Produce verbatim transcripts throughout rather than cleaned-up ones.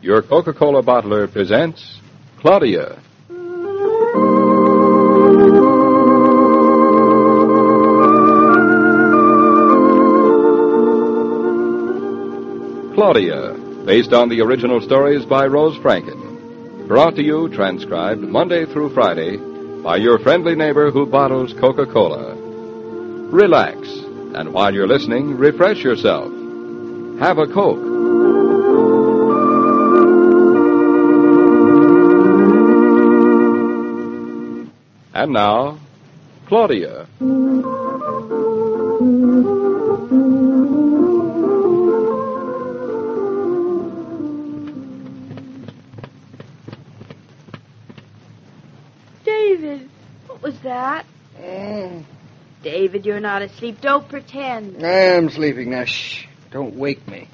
your Coca-Cola bottler presents Claudia. Claudia, based on the original stories by Rose Franken. Brought to you, transcribed Monday through Friday, by your friendly neighbor who bottles Coca-Cola. Relax, and while you're listening, refresh yourself. Have a Coke. And now, Claudia. David, what was that? Mm. David, you're not asleep. Don't pretend. I am sleeping now. Shh. Don't wake me.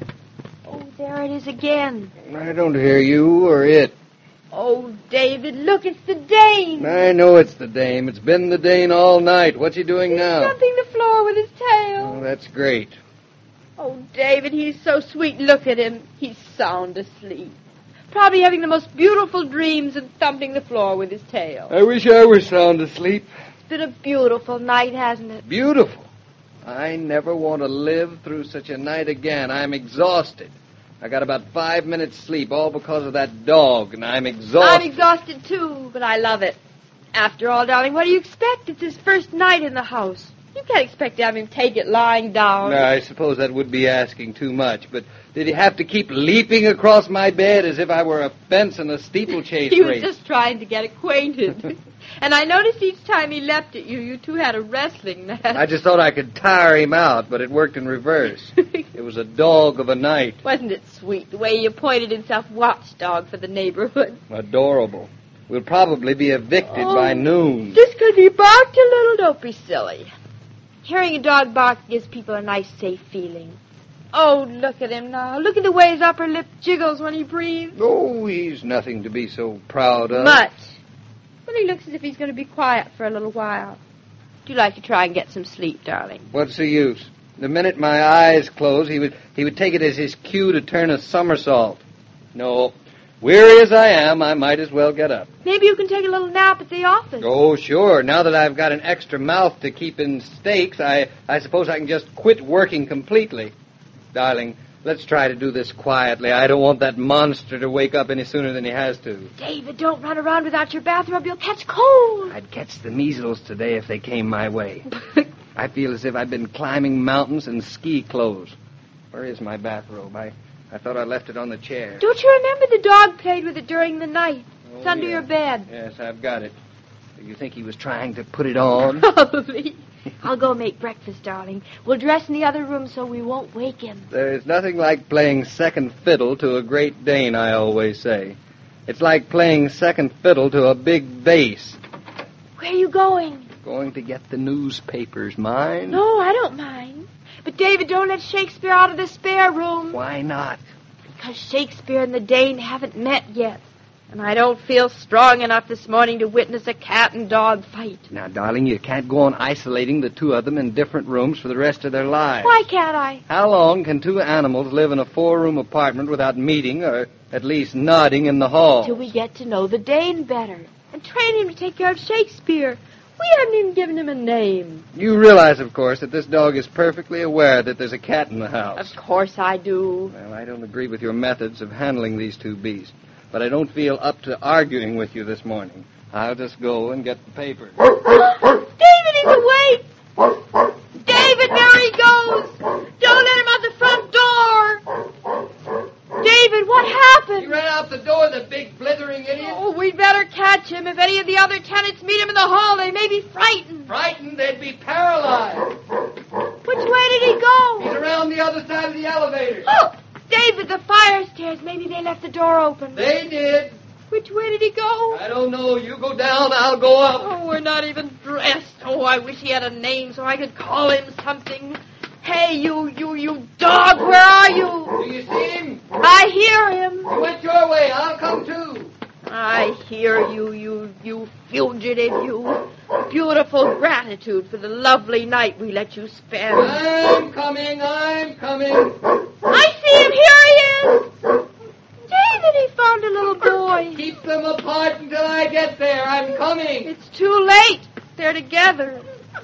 Oh, there it is again. I don't hear you or it. Oh, David, look, it's the Dane. I know it's the dame. It's been the Dane all night. What's he doing He's now? thumping the floor with his tail. Oh, that's great. Oh, David, he's so sweet. Look at him. He's sound asleep. Probably having the most beautiful dreams and thumping the floor with his tail. I wish I were sound asleep. It's been a beautiful night, hasn't it? Beautiful. I never want to live through such a night again. I'm exhausted. I got about five minutes sleep, all because of that dog, and I'm exhausted. I'm exhausted, too, but I love it. After all, darling, what do you expect? It's his first night in the house. You can't expect to have him take it lying down. No, I suppose that would be asking too much, but did he have to keep leaping across my bed as if I were a fence in a steeplechase He race? was just trying to get acquainted. And I noticed each time he leapt at you, you two had a wrestling match. I just thought I could tire him out, but it worked in reverse. It was a dog of a night. Wasn't it sweet, the way he appointed himself watchdog for the neighborhood? Adorable. We'll probably be evicted Oh, by noon. Just 'cause he barked a little, don't be silly. Hearing a dog bark gives people a nice, safe feeling. Oh, look at him now. Look at the way his upper lip jiggles when he breathes. Oh, he's nothing to be so proud of. Much. Well, he looks as if he's going to be quiet for a little while. Do you like to try and get some sleep, darling? What's the use? The minute my eyes close, he would he would take it as his cue to turn a somersault. No, weary as I am, I might as well get up. Maybe you can take a little nap at the office. Oh, sure. Now that I've got an extra mouth to keep in steaks, I, I suppose I can just quit working completely. Darling, let's try to do this quietly. I don't want that monster to wake up any sooner than he has to. David, don't run around without your bathrobe. You'll catch cold. I'd catch the measles today if they came my way. I feel as if I'd been climbing mountains in ski clothes. Where is my bathrobe? I, I thought I left it on the chair. Don't you remember the dog played with it during the night? Oh, It's under yeah. your bed. Yes, I've got it. You think he was trying to put it on? Probably. I'll go make breakfast, darling. We'll dress in the other room so we won't wake him. There's nothing like playing second fiddle to a Great Dane, I always say. It's like playing second fiddle to a big bass. Where are you going? Going to get the newspapers, mind? No, I don't mind. But, David, don't let Shakespeare out of the spare room. Why not? Because Shakespeare and the Dane haven't met yet. And I don't feel strong enough this morning to witness a cat and dog fight. Now, darling, you can't go on isolating the two of them in different rooms for the rest of their lives. Why can't I? How long can two animals live in a four-room apartment without meeting or at least nodding in the hall? Till we get to know the Dane better. And train him to take care of Shakespeare. We haven't even given him a name. You realize, of course, that this dog is perfectly aware that there's a cat in the house. Of course I do. Well, I don't agree with your methods of handling these two beasts, but I don't feel up to arguing with you this morning. I'll just go and get the papers. David, he's awake! David, there he goes! Don't let him out the front door! David, what He happened? ran out the door, the big blithering idiot. Oh, we'd better catch him. If any of the other tenants meet him in the hall, they may be frightened. Frightened, they'd be paralyzed. Which way did he go? He's around the other side of the elevator. Oh, David, the fire stairs. Maybe they left the door open. They did. Which way did he go? I don't know. You go down, I'll go up. Oh, we're not even dressed. Oh, I wish he had a name so I could call him something. Hey, you, you, you dog, where are you? Do you see him? I hear him. He went your way. I'll come too. I hear you, you, you fugitive, you. Beautiful gratitude for the lovely night we let you spend. I'm coming. I'm coming. I see him. Here he is. them apart until I get there. I'm coming. It's too late. They're together.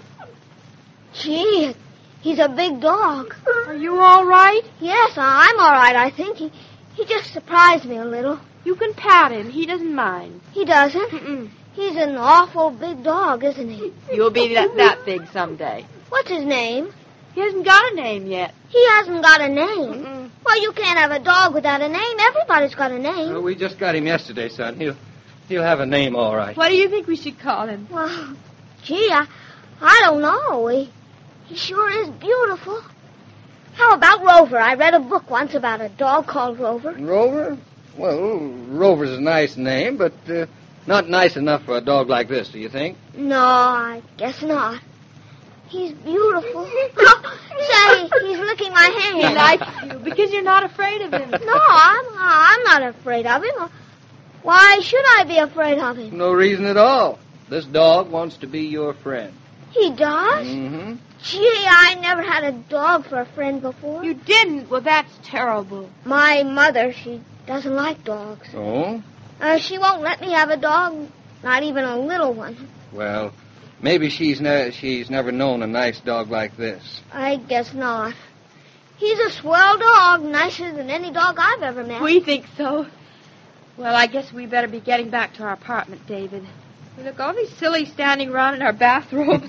Gee, he's a big dog. Are you all right? Yes, I'm all right, I think. He, he just surprised me a little. You can pat him. He doesn't mind. He doesn't? Mm-mm. He's an awful big dog, isn't he? You'll be that, that big someday. What's his name? He hasn't got a name yet. He hasn't got a name. Mm-mm. Well, you can't have a dog without a name. Everybody's got a name. Oh, we just got him yesterday, son. He'll he'll have a name all right. What do you think we should call him? Well, gee, I, I don't know. He, he sure is beautiful. How about Rover? I read a book once about a dog called Rover. Rover? Well, Rover's a nice name, but uh, not nice enough for a dog like this, do you think? No, I guess not. He's beautiful. Say, he's licking my hand. He likes you because you're not afraid of him. No, I'm, I'm not afraid of him. Why should I be afraid of him? No reason at all. This dog wants to be your friend. He does? Mm-hmm. Gee, I never had a dog for a friend before. You didn't? Well, that's terrible. My mother, she doesn't like dogs. Oh? Uh, she won't let me have a dog, not even a little one. Well, maybe she's ne- she's never known a nice dog like this. I guess not. He's a swell dog, nicer than any dog I've ever met. We think so. Well, I guess we better be getting back to our apartment, David. We look awfully silly standing around in our bathrobes.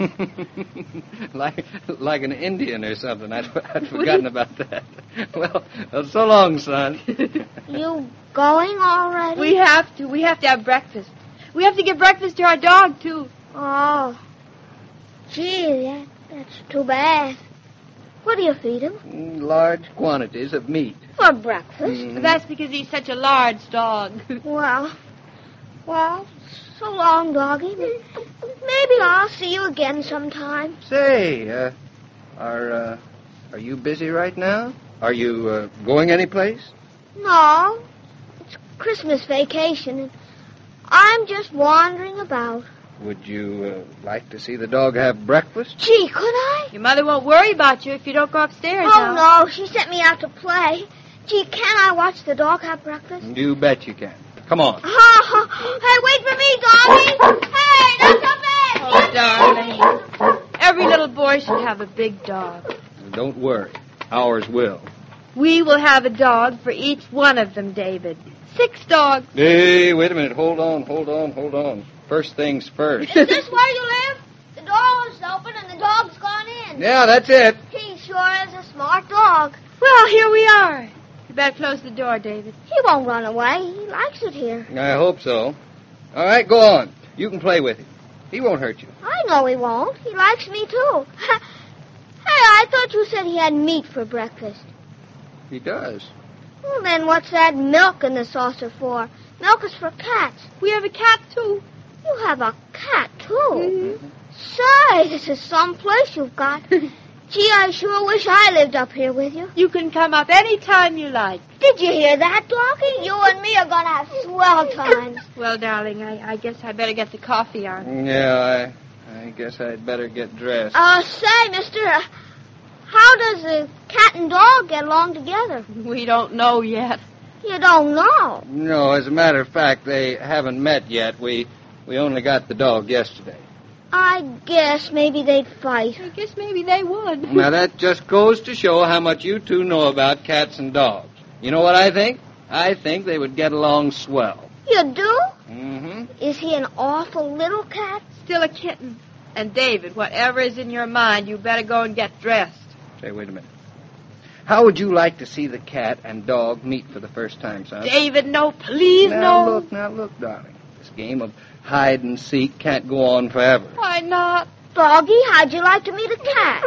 like like an Indian or something. I'd, I'd forgotten about that. Well, well, so long, son. You going already? We have to. We have to have breakfast. We have to give breakfast to our dog, too. Oh. Gee, that, that's too bad. What do you feed him? Large quantities of meat. For breakfast? Mm. That's because he's such a large dog. Well, well, so long, doggy. Maybe I'll see you again sometime. Say, uh, are uh, are you busy right now? Are you uh, going anyplace? No, it's Christmas vacation, and I'm just wandering about. Would you uh, like to see the dog have breakfast? Gee, could I? Your mother won't worry about you if you don't go upstairs Oh, now. no, she sent me out to play. Gee, can I watch the dog have breakfast? You bet you can. Come on. Oh, hey, wait for me, doggy. Hey, not so bad. Oh, darling. Every little boy should have a big dog. Don't worry. Ours will. We will have a dog for each one of them, David. Six dogs. Hey, wait a minute. Hold on, hold on, hold on. First things first. Is this where you live? The door was open and the dog's gone in. Yeah, that's it. He sure is a smart dog. Well, here we are. You better close the door, David. He won't run away. He likes it here. I hope so. All right, go on. You can play with him. He won't hurt you. I know he won't. He likes me, too. Hey, I thought you said he had meat for breakfast. He does. Well, then what's that milk in the saucer for? Milk is for cats. We have a cat, too. You have a cat, too. Mm-hmm. Say, this is some place you've got. Gee, I sure wish I lived up here with you. You can come up any time you like. Did you hear that, doggy? You and me are going to have swell times. Well, darling, I, I guess I better get the coffee on. Yeah, I, I guess I'd better get dressed. Uh, say, mister, uh, how does a cat and dog get along together? We don't know yet. You don't know. No, as a matter of fact, they haven't met yet. We we only got the dog yesterday. I guess maybe they'd fight. I guess maybe they would. Now, that just goes to show how much you two know about cats and dogs. You know what I think? I think they would get along swell. You do? Mm-hmm. Is he an awful little cat? Still a kitten. And, David, whatever is in your mind, you better go and get dressed. Say, wait a minute. How would you like to see the cat and dog meet for the first time, son? David, no, please, now, no. look, now, look, darling. This game of hide and seek can't go on forever. Why not? Doggy, how'd you like to meet a cat?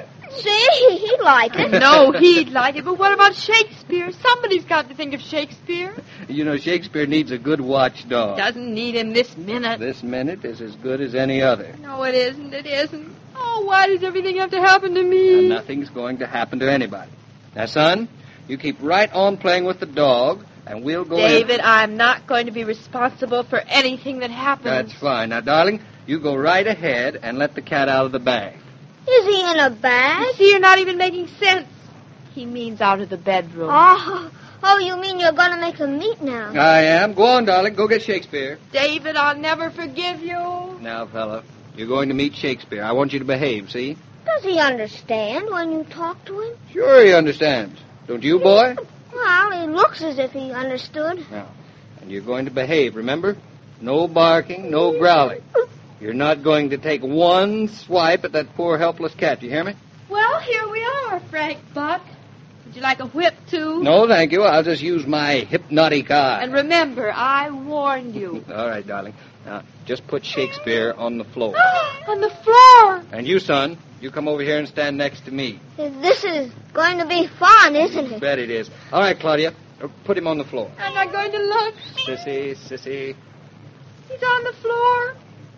See, he'd like it. No, he'd like it, but what about Shakespeare? Somebody's got to think of Shakespeare. You know, Shakespeare needs a good watchdog. Doesn't need him this minute. This minute is as good as any other. No, it isn't. It isn't. Oh, why does everything have to happen to me? And nothing's going to happen to anybody. Now, son, you keep right on playing with the dog, and we'll go David, in. I'm not going to be responsible for anything that happens. That's fine. Now, darling, you go right ahead and let the cat out of the bag. Is he in a bag? You see, you're not even making sense. He means out of the bedroom. Oh, Oh, you mean you're going to make them meet now? I am. Go on, darling. Go get Shakespeare. David, I'll never forgive you. Now, fella, you're going to meet Shakespeare. I want you to behave, see? Does he understand when you talk to him? Sure he understands. Don't you, boy? Well, he looks as if he understood. Now, and you're going to behave, remember? No barking, no growling. You're not going to take one swipe at that poor helpless cat. You hear me? Well, here we are, Frank Buck. Would you like a whip, too? No, thank you. I'll just use my hypnotic eye. And remember, I warned you. All right, darling. Now, just put Shakespeare on the floor. On the floor. And you, son, you come over here and stand next to me. This is going to be fun, isn't it? Bet it is. All right, Claudia, put him on the floor. I'm not going to look. Sissy, sissy. He's on the floor.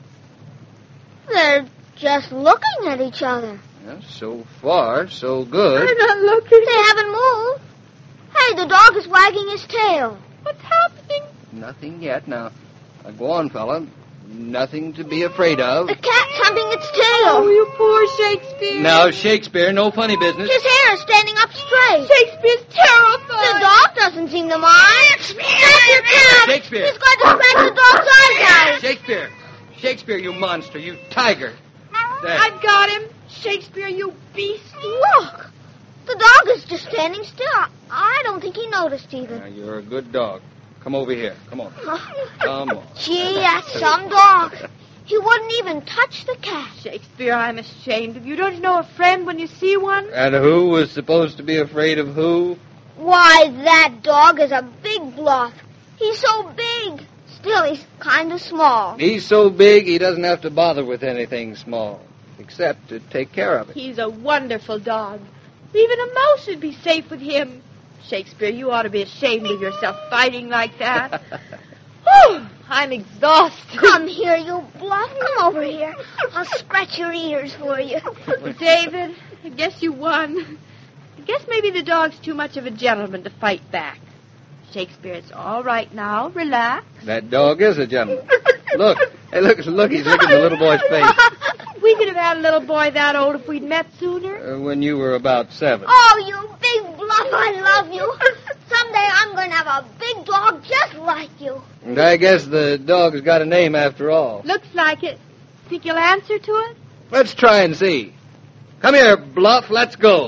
They're just looking at each other. Well, so far, so good. I'm not looking. They haven't moved. Hey, the dog is wagging his tail. What's happening? Nothing yet. Now, now go on, fella. Nothing to be afraid of. The cat's humping its Oh, tail. you poor Shakespeare. Now, Shakespeare, no funny business. His hair is standing up straight. Shakespeare's terrified. The dog doesn't seem to mind. Shakespeare, cat. Shakespeare. He's going to scratch the dog's eyes out. Shakespeare. Shakespeare, you monster, you tiger. There. I've got him. Shakespeare, you beast. Look. The dog is just standing still. I don't think he noticed either. Now, you're a good dog. Come over here. Come on. Come on. Gee, that's some dog. He wouldn't even touch the cat. Shakespeare, I'm ashamed of you. Don't you know a friend when you see one? And who was supposed to be afraid of who? Why, that dog is a big bluff. He's so big. Still, he's kind of small. He's so big he doesn't have to bother with anything small, except to take care of it. He's a wonderful dog. Even a mouse would be safe with him. Shakespeare, you ought to be ashamed of yourself fighting like that. Whew, I'm exhausted. Come here, you bluff. Come over here. I'll scratch your ears for you. Well, David, I guess you won. I guess maybe the dog's too much of a gentleman to fight back. Shakespeare, it's all right now. Relax. That dog is a gentleman. Look. Hey, look, look, he's licking the little boy's face. We could have had a little boy that old if we'd met sooner. Uh, when you were about seven. Oh, you big bluff, I love you. Someday I'm going to have a big dog just like you. And I guess the dog's got a name after all. Looks like it. Think you'll answer to it? Let's try and see. Come here, Bluff, let's go.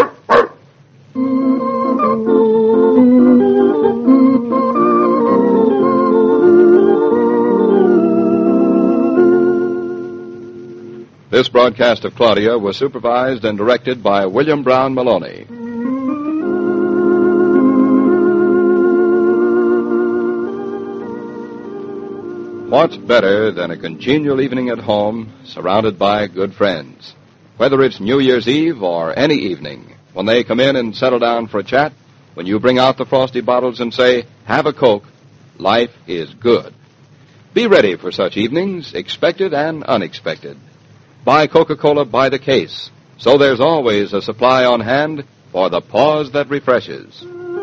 This broadcast of Claudia was supervised and directed by William Brown Maloney. What's better than a congenial evening at home, surrounded by good friends? Whether it's New Year's Eve or any evening, when they come in and settle down for a chat, when you bring out the frosty bottles and say, "Have a Coke," life is good. Be ready for such evenings, expected and unexpected. Buy Coca-Cola by the case, so there's always a supply on hand for the pause that refreshes.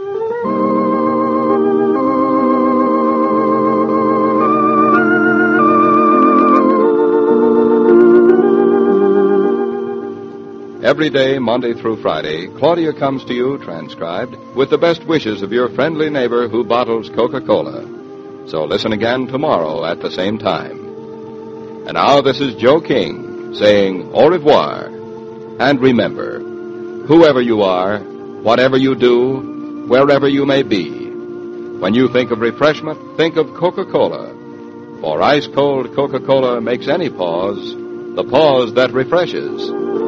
Every day, Monday through Friday, Claudia comes to you, transcribed, with the best wishes of your friendly neighbor who bottles Coca-Cola. So listen again tomorrow at the same time. And now this is Joe King, saying au revoir. And remember, whoever you are, whatever you do, wherever you may be, when you think of refreshment, think of Coca-Cola. For ice-cold Coca-Cola makes any pause the pause that refreshes.